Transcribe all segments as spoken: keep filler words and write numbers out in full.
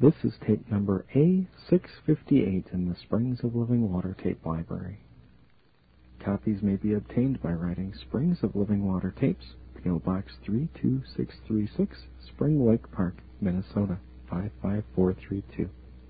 This is tape number A six fifty-eight in the Springs of Living Water tape library. Copies may be obtained by writing Springs of Living Water Tapes, P O Box three two six three six, Spring Lake Park, Minnesota, five five four three two.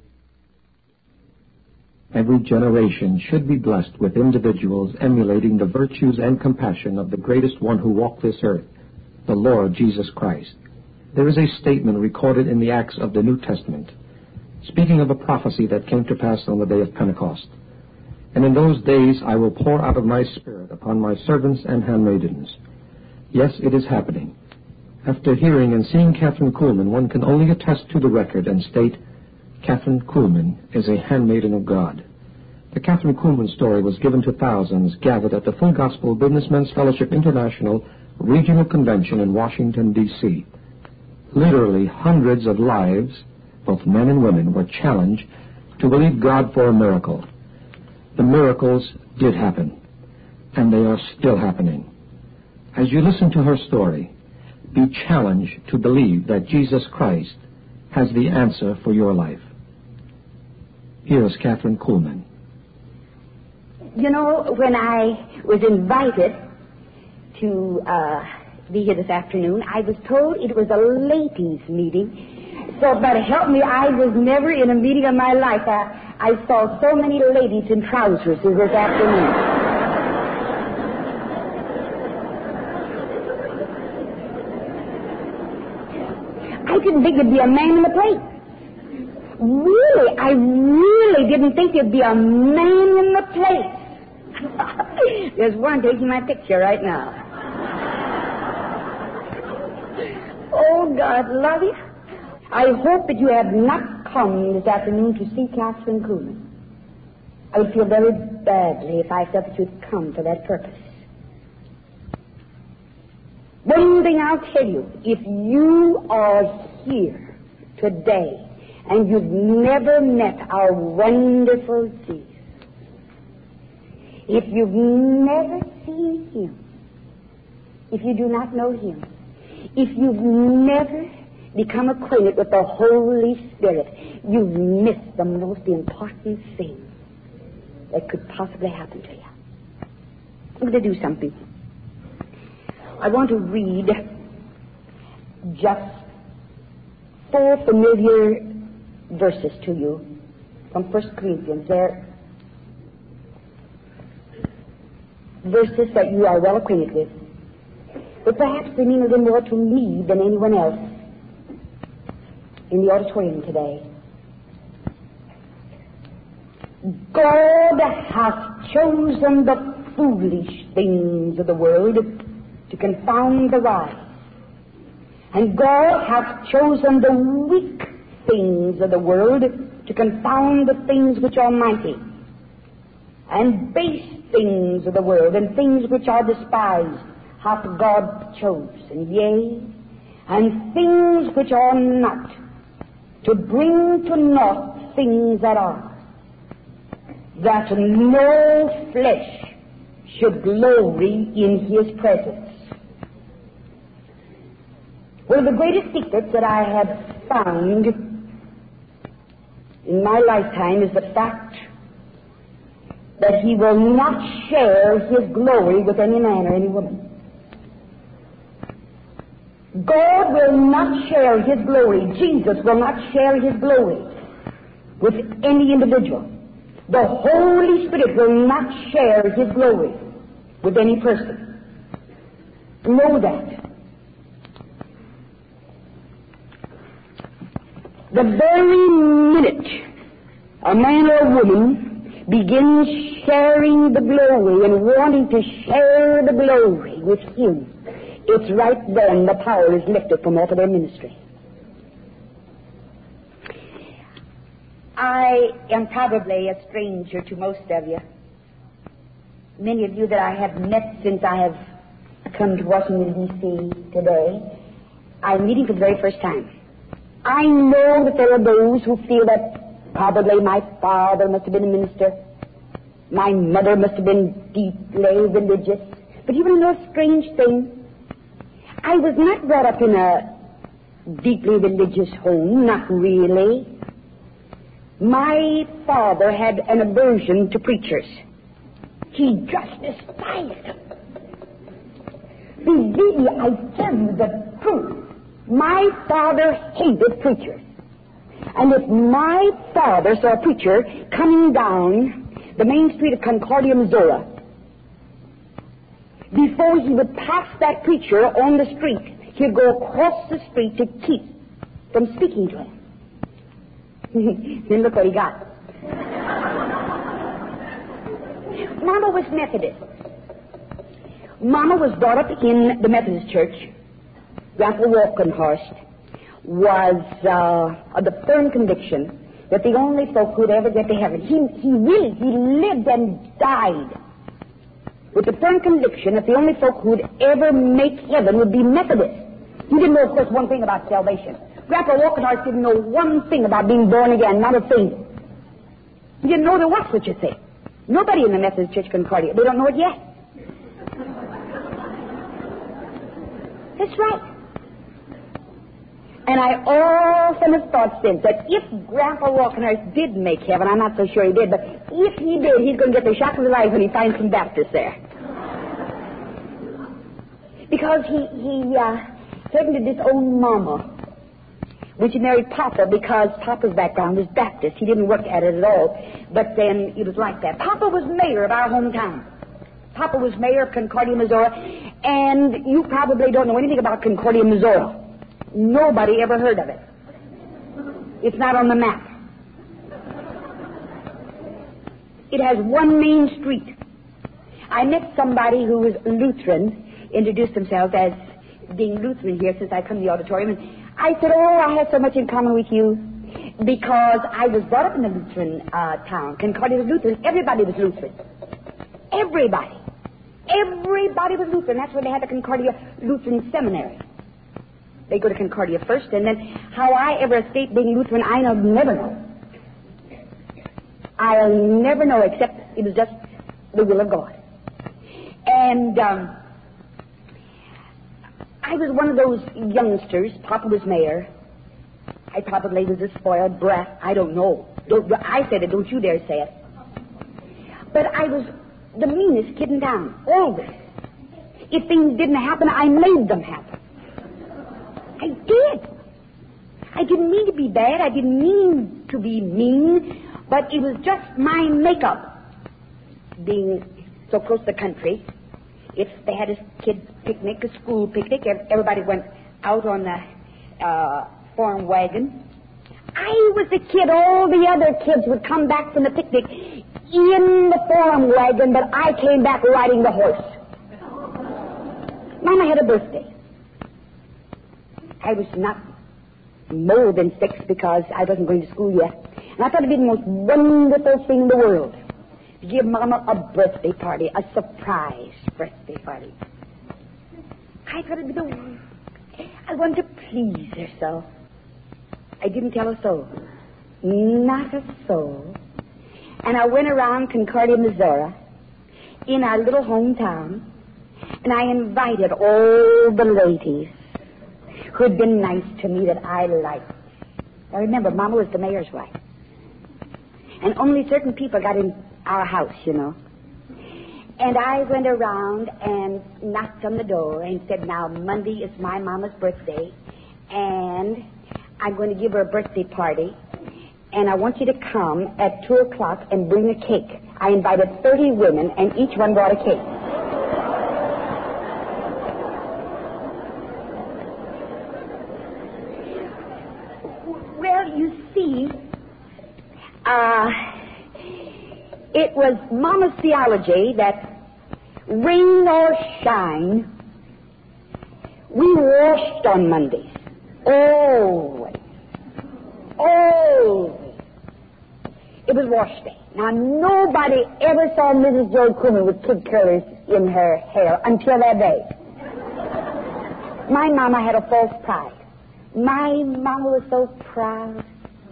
Every generation should be blessed with individuals emulating the virtues and compassion of the greatest one who walked this earth, the Lord Jesus Christ. There is a statement recorded in the Acts of the New Testament, speaking of a prophecy that came to pass on the day of Pentecost. And in those days I will pour out of my Spirit upon my servants and handmaidens. Yes, it is happening. After hearing and seeing Catherine Kuhlman, one can only attest to the record and state, Catherine Kuhlman is a handmaiden of God. The Catherine Kuhlman story was given to thousands gathered at the Full Gospel Businessmen's Fellowship International Regional Convention in Washington, D C Literally hundreds of lives, both men and women, were challenged to believe God for a miracle. The miracles did happen, and they are still happening. As you listen to her story, be challenged to believe that Jesus Christ has the answer for your life. Here is Catherine Kuhlman. You know, when I was invited to uh, be here this afternoon, I was told it was a ladies' meeting. So, but help me, I was never in a meeting of my life. I, I saw so many ladies in trousers this afternoon. I didn't think there'd be a man in the place. Really, I really didn't think there'd be a man in the place. There's one taking my picture right now. Oh, God love you. I hope that you have not come this afternoon to see Catherine Kuhlman. I would feel very badly if I felt that you'd come for that purpose. One thing I'll tell you, if you are here today and you've never met our wonderful Jesus, if you've never seen him, if you do not know him, if you've never become acquainted with the Holy Spirit, you've missed the most important thing that could possibly happen to you. I'm going to do something. I want to read just four familiar verses to you from First Corinthians. They're verses that you are well acquainted with, but perhaps they mean a little more to me than anyone else in the auditorium today. God hath chosen the foolish things of the world to confound the wise, and God hath chosen the weak things of the world to confound the things which are mighty, and base things of the world, and things which are despised, hath God chosen, yea, and things which are not, to bring to naught things that are, that no flesh should glory in his presence. One of the greatest secrets that I have found in my lifetime is the fact that he will not share his glory with any man or any woman. God will not share his glory. Jesus will not share his glory with any individual. The Holy Spirit will not share his glory with any person. Know that. The very minute a man or a woman begins sharing the glory and wanting to share the glory with him, it's right then the power is lifted from off of their ministry. I am probably a stranger to most of you. Many of you that I have met since I have come to Washington, D C today, I'm meeting for the very first time. I know that there are those who feel that probably my father must have been a minister, my mother must have been deeply religious. But you want to know a strange thing? I was not brought up in a deeply religious home, not really. My father had an aversion to preachers. He just despised them. Believe me, I tell you the truth. My father hated preachers. And if my father saw a preacher coming down the main street of Concordia, Missouri, before he would pass that preacher on the street, he'd go across the street to keep from speaking to him. Then look what he got. Mama was Methodist. Mama was brought up in the Methodist church. Grandpa Walkenhorst was uh, of the firm conviction that the only folk who'd ever get to heaven, he, he really, he lived and died with the firm conviction that the only folk who'd ever make heaven would be Methodists. He didn't know, of course, one thing about salvation. Grandpa Walkenhorst didn't know one thing about being born again, not a thing. He didn't know there was such a thing. Nobody in the Methodist Church Concordia, they don't know it yet. That's right. And I often have thought since that if Grandpa Walkenhorst did make heaven, I'm not so sure he did, but if he did, he's going to get the shock of his life when he finds some Baptists there. Because he, he uh, taken to this old mama, which he married Papa because Papa's background was Baptist. He didn't work at it at all, but then it was like that. Papa was mayor of our hometown. Papa was mayor of Concordia, Missouri, and you probably don't know anything about Concordia, Missouri. Nobody ever heard of it. It's not on the map. It has one main street. I met somebody who was Lutheran, introduced themselves as being Lutheran here since I come to the auditorium, and I said, oh, I have so much in common with you because I was brought up in a Lutheran uh, town. Concordia was Lutheran. Everybody was Lutheran. Everybody. Everybody was Lutheran. That's where they had the Concordia Lutheran Seminary. They go to Concordia first, and then how I ever escaped being Lutheran, I'll never know. I'll never know, except it was just the will of God. And um, I was one of those youngsters. Papa was mayor. I probably was a spoiled brat. I don't know. Don't, I said it. Don't you dare say it. But I was the meanest kid in town, always. If things didn't happen, I made them happen. I did. I didn't mean to be bad. I didn't mean to be mean. But it was just my makeup. Being so close to the country, if they had a kid picnic, a school picnic, everybody went out on the uh, farm wagon. I was the kid. All the other kids would come back from the picnic in the farm wagon, but I came back riding the horse. Mama had a birthday. I was not more than six because I wasn't going to school yet. And I thought it'd be the most wonderful thing in the world to give Mama a birthday party, a surprise birthday party. I thought it'd be the... I wanted to please her so. I didn't tell a soul. Not a soul. And I went around Concordia, Missouri, in our little hometown, and I invited all the ladies who had been nice to me that I liked. Now remember, Mama was the mayor's wife. And only certain people got in our house, you know. And I went around and knocked on the door and said, now, Monday is my Mama's birthday, and I'm going to give her a birthday party, and I want you to come at two o'clock and bring a cake. I invited thirty women, and each one brought a cake. Well, you see, uh, it was Mama's theology that rain or shine, we washed on Mondays. Always. Always. It was wash day. Now, nobody ever saw Missus Joe Coomer with kid curlers in her hair until that day. My Mama had a false pride. My Mama was so proud.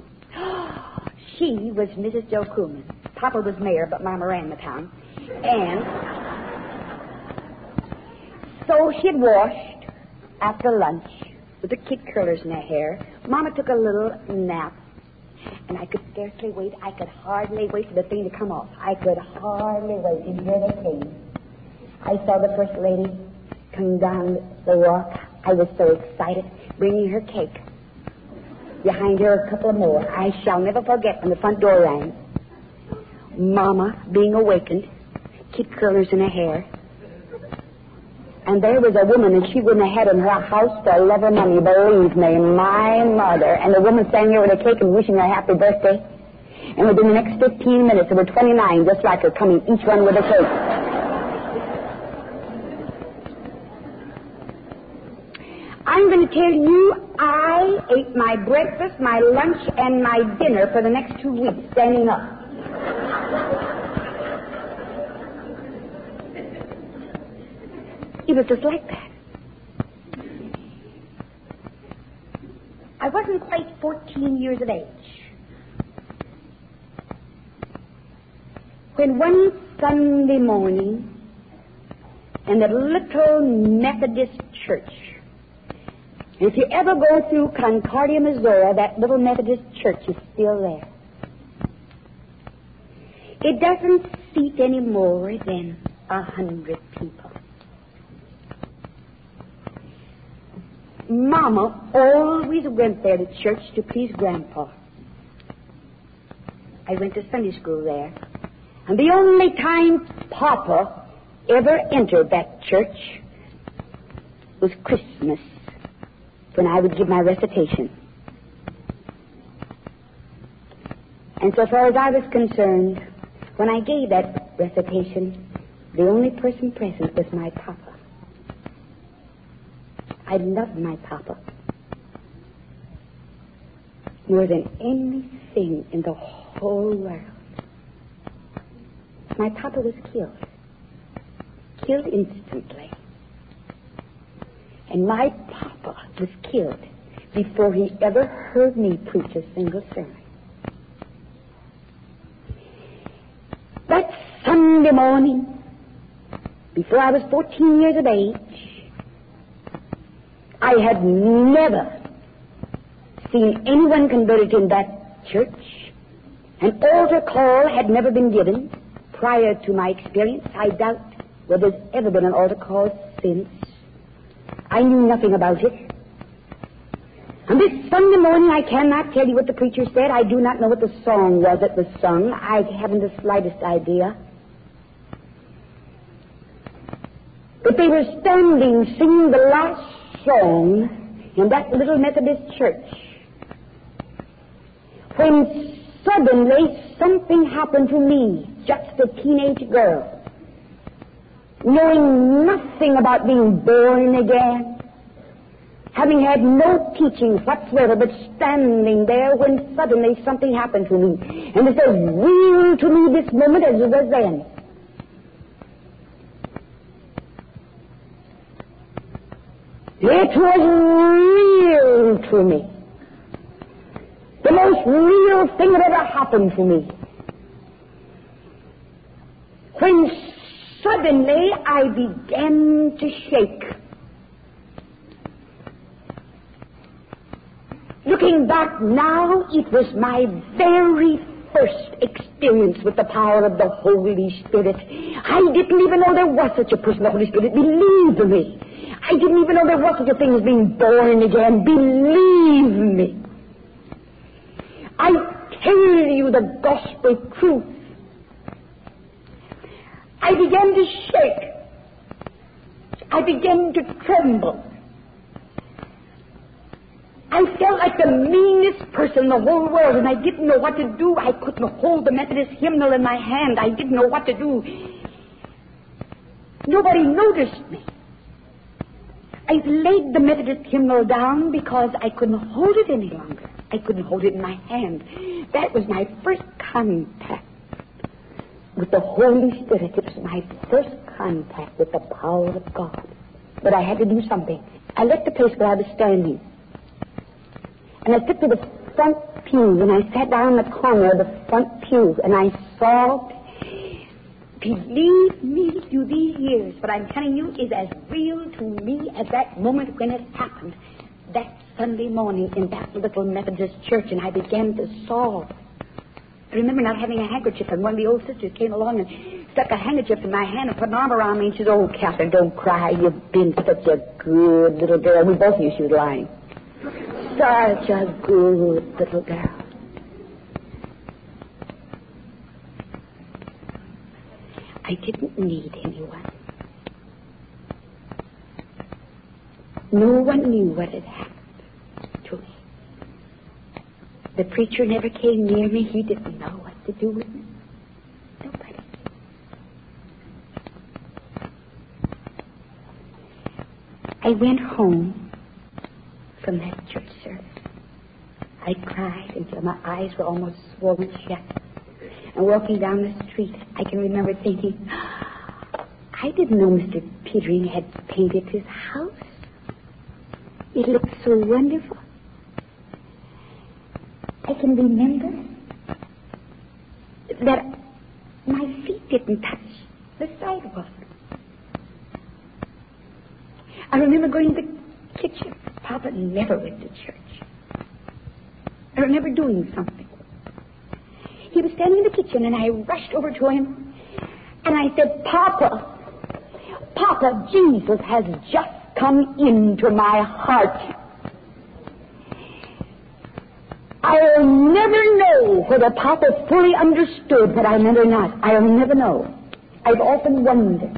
She was Missus Joe Coomer. Papa was mayor, but Mama ran the town. And so she'd washed after lunch, with the kid curlers in her hair. Mama took a little nap, and I could scarcely wait. I could hardly wait for the thing to come off. I could hardly wait, and here they came. I saw the First Lady come down the walk. I was so excited, bringing her cake. Behind her, a couple of more. I shall never forget when the front door rang. Mama being awakened, kid curlers in her hair. And there was a woman, and she wouldn't have had in her house for love or money, believe me, my mother. And the woman standing there with a cake and wishing her happy birthday. And within the next fifteen minutes, there were twenty-nine just like her coming, each one with a cake. I'm going to tell you, I ate my breakfast, my lunch, and my dinner for the next two weeks standing up. It was just like that. I wasn't quite fourteen years of age when one Sunday morning in the little Methodist church, if you ever go through Concordia, Missouri, that little Methodist church is still there. It doesn't seat any more than a hundred people. Mama always went there to church to please Grandpa. I went to Sunday school there. And the only time Papa ever entered that church was Christmas, when I would give my recitation. And so far as I was concerned, when I gave that recitation, the only person present was my Papa. I loved my Papa more than anything in the whole world. My Papa was killed. Killed instantly. And my Papa was killed before he ever heard me preach a single sermon. That Sunday morning, before I was fourteen years of age, I had never seen anyone converted in that church. An altar call had never been given prior to my experience. I doubt whether there's ever been an altar call since. I knew nothing about it. And this Sunday morning, I cannot tell you what the preacher said. I do not know what the song was that was sung. I haven't the slightest idea. But they were standing singing the last song in that little Methodist church, when suddenly something happened to me, just a teenage girl, knowing nothing about being born again, having had no teaching whatsoever, but standing there when suddenly something happened to me. And it's as real to me this moment as it was then. It was real to me. The most real thing that ever happened to me. When suddenly I began to shake. Looking back now, it was my very first experience with the power of the Holy Spirit. I didn't even know there was such a person, the Holy Spirit. Believe me. I didn't even know there was such a thing as being born again. Believe me. I tell you the gospel truth. I began to shake. I began to tremble. I felt like the meanest person in the whole world, and I didn't know what to do. I couldn't hold the Methodist hymnal in my hand. I didn't know what to do. Nobody noticed me. I laid the Methodist hymnal down because I couldn't hold it any longer. I couldn't hold it in my hand. That was my first contact with the Holy Spirit. It was my first contact with the power of God. But I had to do something. I left the place where I was standing. And I took to the front pew, and I sat down in the corner of the front pew, and I saw, believe me, through these years, what I'm telling you is as real to me as that moment when it happened. that Sunday morning in that little Methodist church, and I began to sob. I remember not having a handkerchief, and one of the old sisters came along and stuck a handkerchief in my hand and put an arm around me, and she said, "Oh, Catherine, don't cry. You've been such a good little girl." We both knew she was lying. Such a good little girl. I didn't need anyone. No one knew what had happened to me. The preacher never came near me. He didn't know what to do with me. Nobody. I went home from that church service. I cried until my eyes were almost swollen shut. And walking down the street, I can remember thinking, I didn't know Mister Pietering had painted his house. It looked so wonderful. I can remember that my feet didn't touch the sidewalk. I remember going to the kitchen. Papa never went to church. I remember doing something. He was standing in the kitchen, and I rushed over to him, and I said, "Papa, Papa, Jesus has just come into my heart. I'll never know whether Papa fully understood what I meant or not. I'll never know. I've often wondered.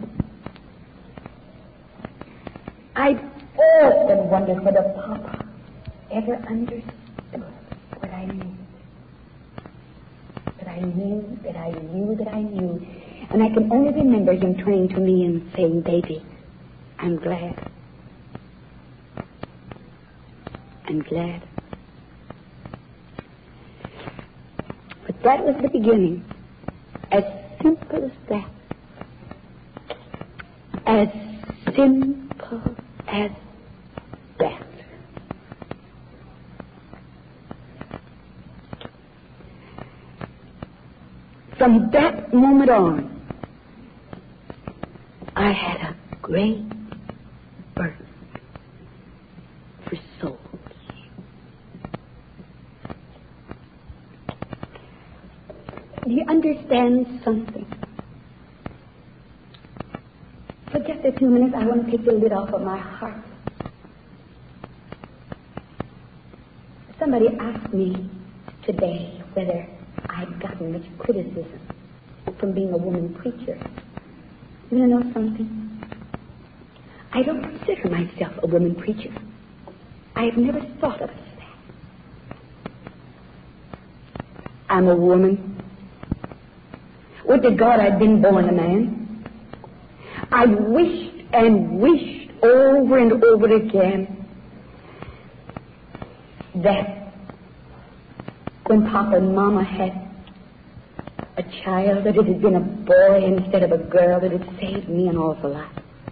I've often wondered whether Papa ever understood what I knew. That I knew, that I knew, that I knew. And I can only remember him turning to me and saying, 'Baby, I'm glad. I'm glad.'" But that was the beginning. As simple as that. As simple as that. From that moment on, I had a great burden for souls. Do you understand something? For just a few minutes, I want to take the lid off of my heart. Somebody asked me today whether I'd gotten much criticism from being a woman preacher. You want to know something? I don't consider myself a woman preacher. I have never thought of it as that. I'm a woman. Would to God I'd been born a man. I wished and wished over and over again that when Papa and Mama had a child, that it had been a boy instead of a girl, that had saved me an awful lot.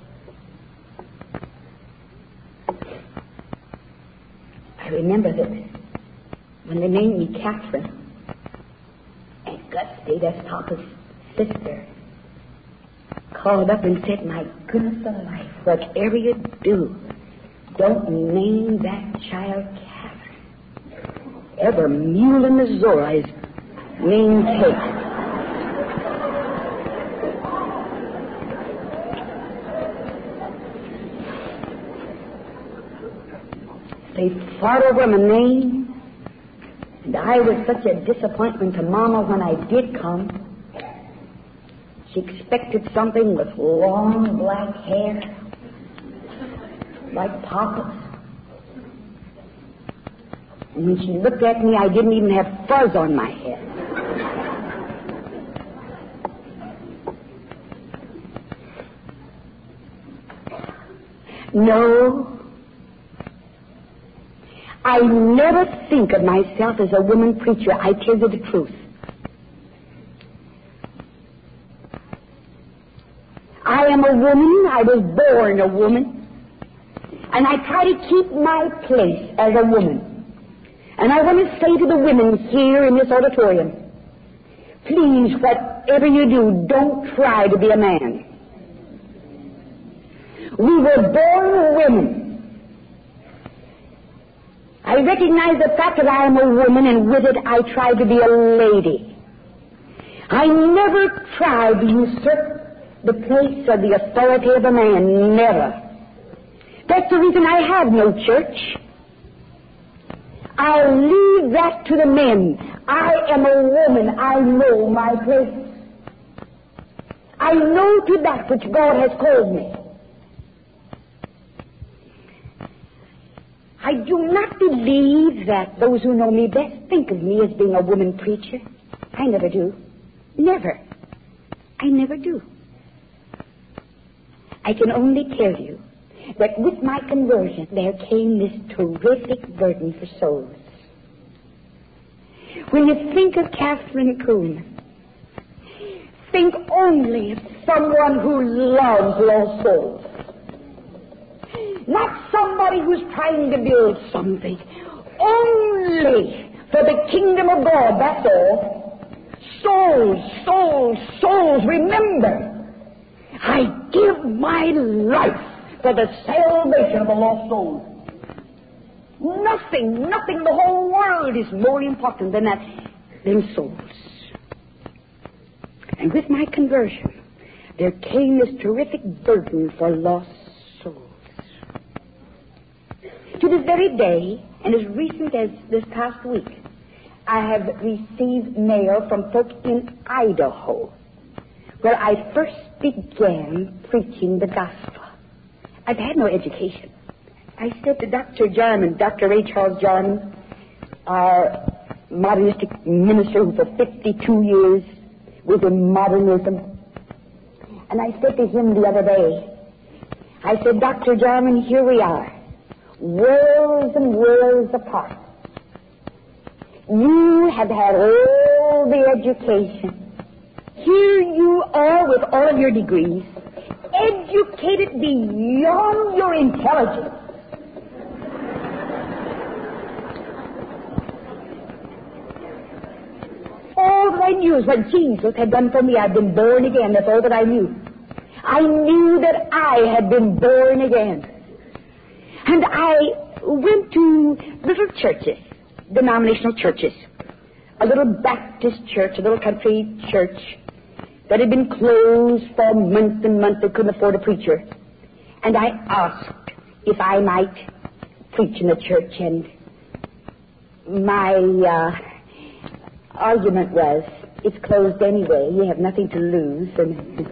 I remember that when they named me Catherine, and Gusty, that's Papa's sister, called up and said, "My goodness alive, whatever you do, don't name that child Catherine. Every mule in Missouri is named Kate." They fought over my name, and I was such a disappointment to Mama when I did come. She expected something with long black hair, like Papa's. And when she looked at me, I didn't even have fuzz on my head. No, I never think of myself as a woman preacher. I tell you the truth. I am a woman. I was born a woman. And I try to keep my place as a woman. And I want to say to the women here in this auditorium, please, whatever you do, don't try to be a man. We were born women. I recognize the fact that I am a woman, and with it I try to be a lady. I never tried to usurp the place or the authority of a man. Never. That's the reason I have no church. I'll leave that to the men. I am a woman. I know my place. I know to that which God has called me. I do not believe that those who know me best think of me as being a woman preacher. I never do. Never. I never do. I can only tell you that with my conversion there came this terrific burden for souls. When you think of Catherine Kuhlman, think only of someone who loves lost souls. Not somebody who's trying to build something. Only for the kingdom of God, that's all. Souls, souls, souls. Remember, I give my life for the salvation of the lost soul. Nothing, nothing in the whole world is more important than that, than souls. And with my conversion, there came this terrific burden for lost souls. To this very day, and as recent as this past week, I have received mail from folk in Idaho, where I first began preaching the gospel. I've had no education. I said to Doctor Jarman, Doctor Ray Charles Jarman, our modernistic minister who for fifty-two years was in modernism, and I said to him the other day, I said, Doctor Jarman, here we are, worlds and worlds apart. You have had all the education. Here you are with all of your degrees, educated beyond your intelligence. All that I knew is what Jesus had done for me. I'd been born again. That's all that I knew. I knew that I had been born again. And I went to little churches, denominational churches, a little Baptist church, a little country church that had been closed for months and months. They couldn't afford a preacher. And I asked if I might preach in the church, and my uh, argument was, it's closed anyway. You have nothing to lose. And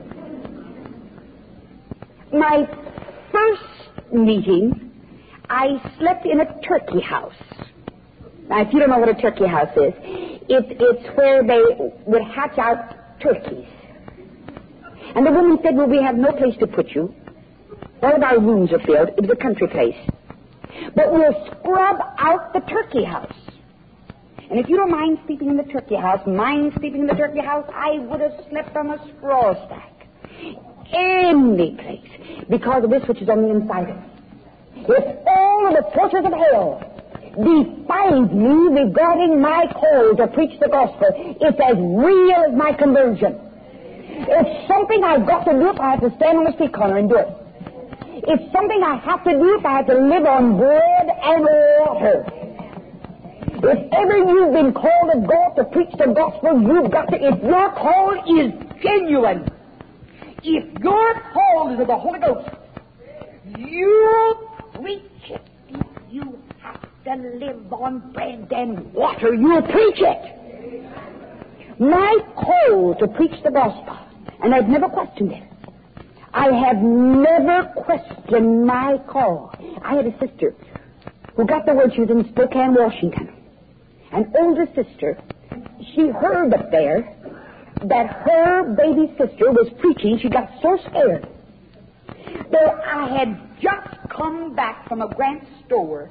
my first meeting, I slept in a turkey house. Now, if you don't know what a turkey house is, it, it's where they would hatch out turkeys. And the woman said, well, we have no place to put you. All of our rooms are filled. It was a country place. But we'll scrub out the turkey house. And if you don't mind sleeping in the turkey house, mind sleeping in the turkey house, I would have slept on a straw stack. Any place. Because of this which is on the inside of me. If all of the forces of hell defied me regarding my call to preach the gospel, it's as real as my conversion. It's something I've got to do if I have to stand on the street corner and do it. It's something I have to do if I have to live on bread and water. If ever you've been called of God to preach the gospel, you've got to, if your call is genuine, if your call is of the Holy Ghost, you preach it. If you have to live on bread and water, you'll preach it. My call to preach the gospel, and I've never questioned it. I have never questioned my call. I had a sister who got the word. She was in Spokane, Washington. An older sister, she heard up there that her baby sister was preaching. She got so scared. Though I had just come back from a Grant store,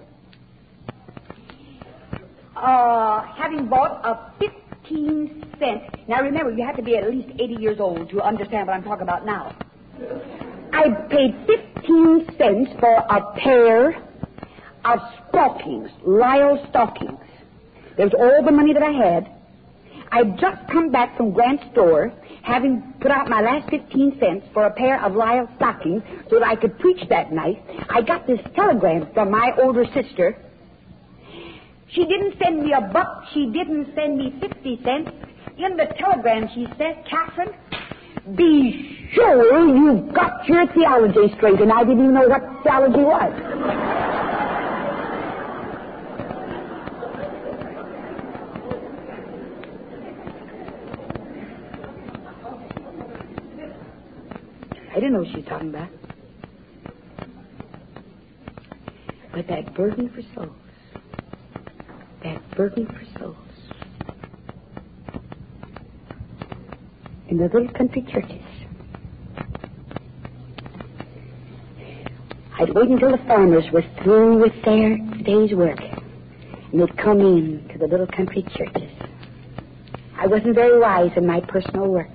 uh, having bought a fifteen cent. Now remember, you have to be at least eighty years old to understand what I'm talking about now. I paid fifteen cents for a pair of stockings, Lyle stockings. There's all the money that I had. I'd just come back from Grant's store, having put out my last fifteen cents for a pair of Lyle stockings so that I could preach that night. I got this telegram from my older sister, She didn't send me a buck. She didn't send me fifty cents. In the telegram she said, Catherine, be sure you've got your theology straight. And I didn't even know what theology was. I didn't know what she was talking about. But that burden for souls, that burden for souls, in the little country churches. I'd wait until the farmers were through with their day's work, and they'd come in to the little country churches. I wasn't very wise in my personal work,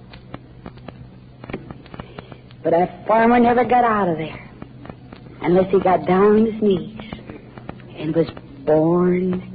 but a farmer never got out of there unless he got down on his knees and was born again.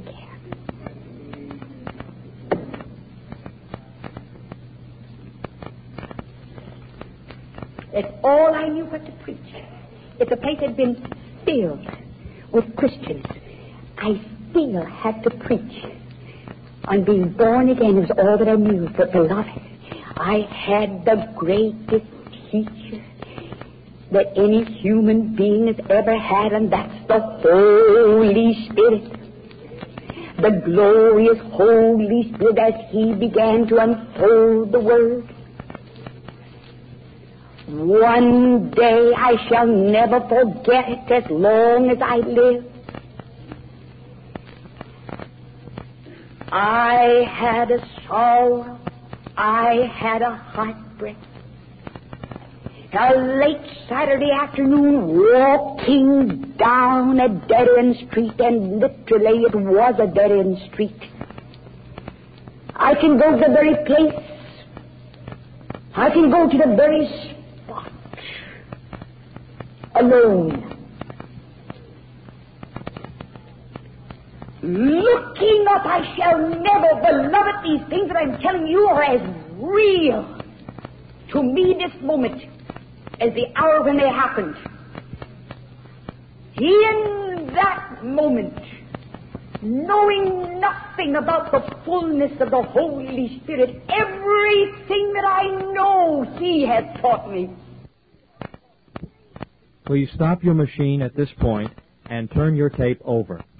That's all I knew what to preach. If the place had been filled with Christians, I still had to preach on being born again. It was all that I knew. But beloved, I had the greatest teacher that any human being has ever had, and that's the Holy Spirit. The glorious Holy Spirit as He began to unfold the Word. One day I shall never forget it as long as I live. I had a sorrow. I had a heartbreak. A late Saturday afternoon, walking down a dead-end street, and literally it was a dead-end street. I can go to the very place. I can go to the very spot. Alone. Looking up, I shall never, beloved, these things that I'm telling you are as real to me this moment as the hour when they happened. In that moment, knowing nothing about the fullness of the Holy Spirit, everything that I know He has taught me. Please stop your machine at this point and turn your tape over.